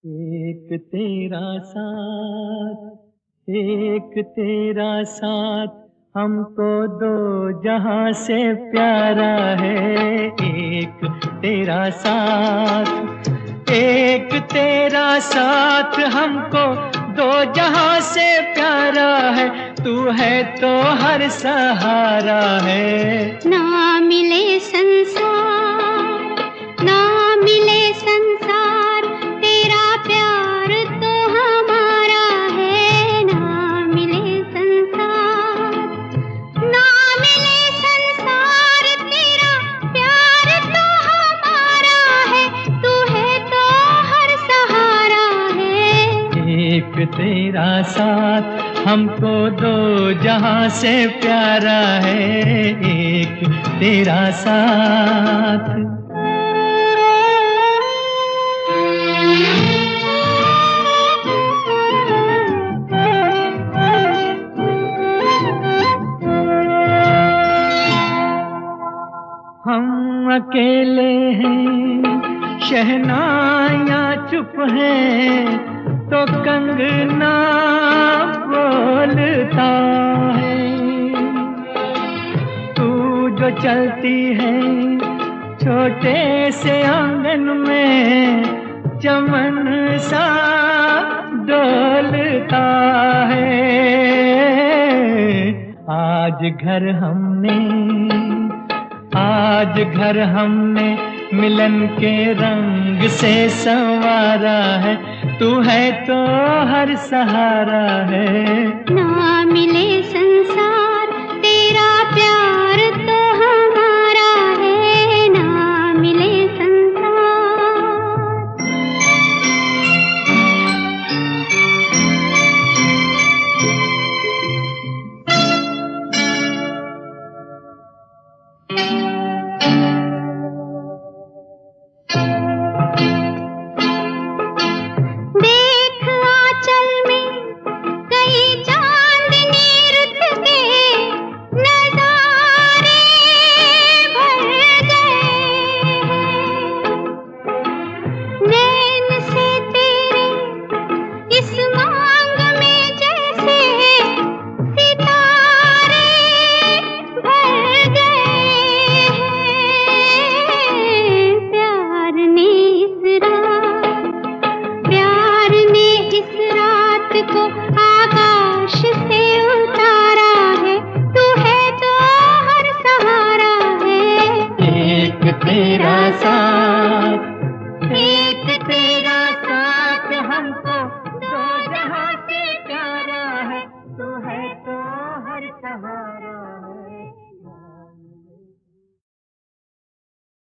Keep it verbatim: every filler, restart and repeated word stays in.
एक तेरा साथ, एक तेरा साथ हमको दो जहां से प्यारा है। एक तेरा साथ, एक तेरा साथ हमको दो जहां से प्यारा है। तू है तो हर सहारा है। ना मिले संसार, ना मिले संसार, तेरा प्यार तो हमारा है। ना मिले संसार, ना मिले संसार, तेरा प्यार तो हमारा है। तू है तो हर सहारा है। एक तेरा साथ हमको दो जहां से प्यारा है। एक तेरा साथ। हम अकेले हैं, शहनाइयाँ चुप हैं, तो कंगना बोलता है। तू जो चलती है छोटे से आंगन में, चमन सा डोलता है। आज घर हमने, आज घर हमने मिलन के रंग से संवारा है। तू है तो हर सहारा है। ना मिले संसार,